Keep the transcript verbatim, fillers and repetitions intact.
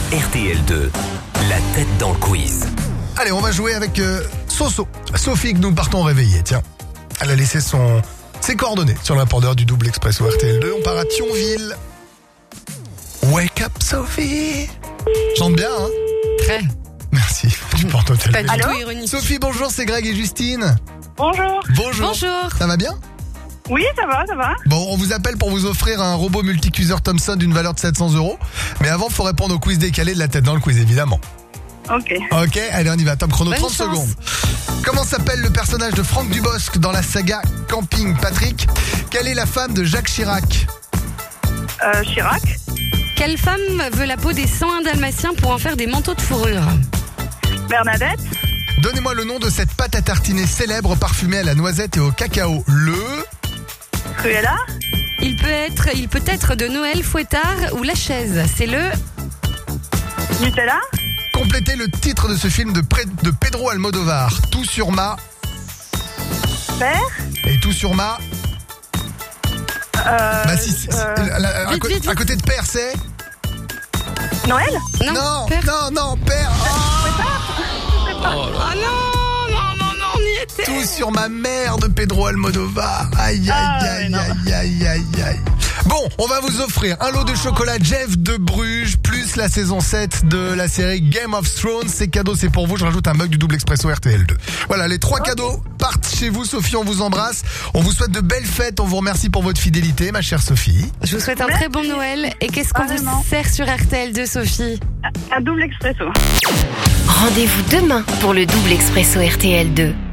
R T L deux, la tête dans le quiz. Allez, on va jouer avec euh, Soso. Sophie que nous partons réveiller, tiens. Elle a laissé son, ses coordonnées sur l'importeur du double expresso R T L deux. On part à Thionville. Wake up, Sophie. Chante bien, hein? Très. Merci. Tu portes au tel. Pas du tout ironique. Sophie, bonjour, c'est Greg et Justine. Bonjour. Bonjour. Bonjour. Ça va bien? Oui, ça va, ça va. Bon, on vous appelle pour vous offrir un robot multicuiseur Thomson d'une valeur de sept cents euros. Mais avant, faut répondre au quiz décalé de la tête dans le quiz, évidemment. Ok. Ok, allez, on y va. Top chrono, Bonne trente chance. secondes. Comment s'appelle le personnage de Franck Dubosc dans la saga Camping Patrick? Quelle est la femme de Jacques Chirac? Euh, Chirac. Quelle femme veut la peau des cent un dalmatiens pour en faire des manteaux de fourrure? Bernadette. Donnez-moi le nom de cette pâte à tartiner célèbre parfumée à la noisette et au cacao. Le... Cruella. Il peut être, il peut être de Noël, Fouettard ou La Chaise. C'est le... Nutella. Complétez le titre de ce film de, Pré- de Pedro Almodovar. Tout sur ma... Père. Et tout sur ma... Euh, Bah si, c'est- euh, la- la- à, vite, co- vite, vite. à côté de père, c'est... Noël. Non, Non, père. non, non, père. Oh, Oh non, non, non, non, on y était. tout sur ma mère de Pedro Almodovar. Aïe, aïe, Ah, aïe, ouais, non. aïe, aïe, aïe, aïe. Bon, on va vous offrir un lot de chocolat Jeff de Bruges, plus la saison sept de la série Game of Thrones. Ces cadeaux, c'est pour vous. Je rajoute un mug du double expresso R T L deux. Voilà, les trois cadeaux partent chez vous. Sophie, on vous embrasse. On vous souhaite de belles fêtes. On vous remercie pour votre fidélité, ma chère Sophie. Je vous souhaite un très bon Noël. Et qu'est-ce qu'on Vraiment. vous sert sur R T L deux, Sophie? Un double expresso. Rendez-vous demain pour le double expresso R T L deux.